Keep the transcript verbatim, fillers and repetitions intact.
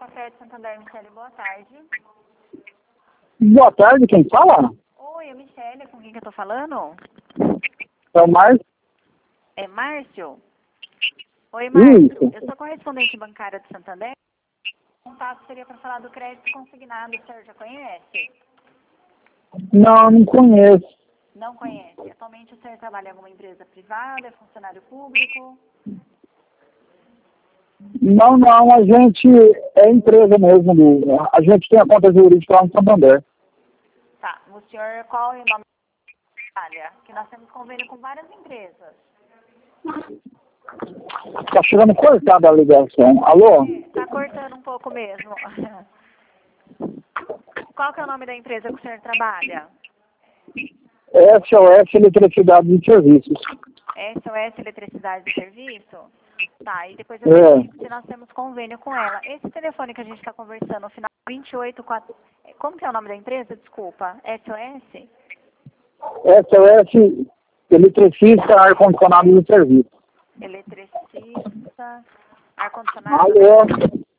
Crédito Santander, Michele, boa tarde. Boa tarde, quem fala? Oi, é Michele, com quem que eu tô falando? É o Márcio. É Márcio? Oi, Márcio. Isso. Eu sou correspondente bancária do Santander. O contato seria para falar do crédito consignado, o senhor já conhece? Não, não conheço. Não conhece. Atualmente o senhor trabalha em alguma empresa privada, é funcionário público? Não, não, a gente é empresa mesmo. do- A gente tem a conta jurídica lá no Santander. Tá. O senhor, qual é o nome da trabalha? Que nós temos convênio com várias empresas. Tá chegando cortada a ligação. Alô? Tá cortando um pouco mesmo. Qual que é o nome da empresa que o senhor trabalha? S O S Eletricidade e Serviços. S O S Eletricidade e Serviço? Tá, e depois eu É. verifico se nós temos convênio com ela. Esse telefone que a gente está conversando, no final vinte e oito quatro... Como que é o nome da empresa? Desculpa. S O S? S O S Eletricista, Ar-Condicionado e Serviço. Eletricista, ar-condicionado. Alô?